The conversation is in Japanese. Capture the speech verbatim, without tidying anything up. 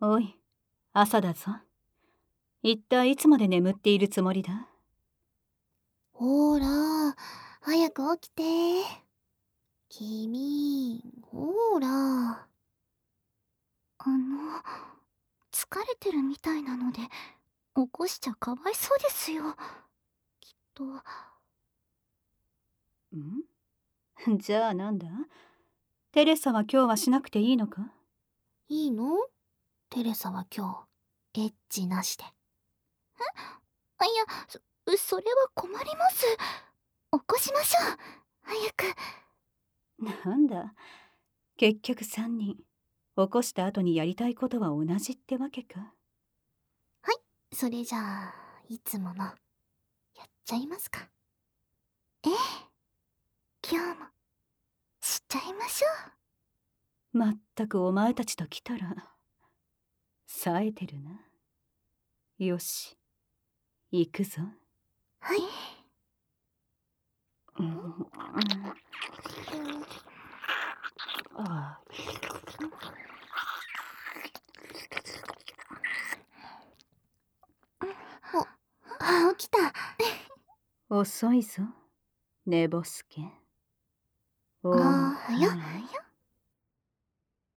おい、朝だぞ。一体いつまで眠っているつもりだ？ ほら、早く起きて。君、ほら。あの、疲れてるみたいなので、起こしちゃかわいそうですよ。きっと。 んじゃあなんだ？テレサは今日はしなくていいのか？ いいの？テレサは今日、エッチなしで。え？あ、いや、そ、それは困ります。起こしましょう。早く。 なんだ、結局さんにん起こした後にやりたいことは同じってわけか。 はい、それじゃあいつものやっちゃいますか。ええ、今日もしちゃいましょう。まったくお前たちと来たら冴えてるな。よし、行くぞ。 はい。 うん、ああ、起きた。 遅いぞ、寝ぼすけ。おおははよ。 よ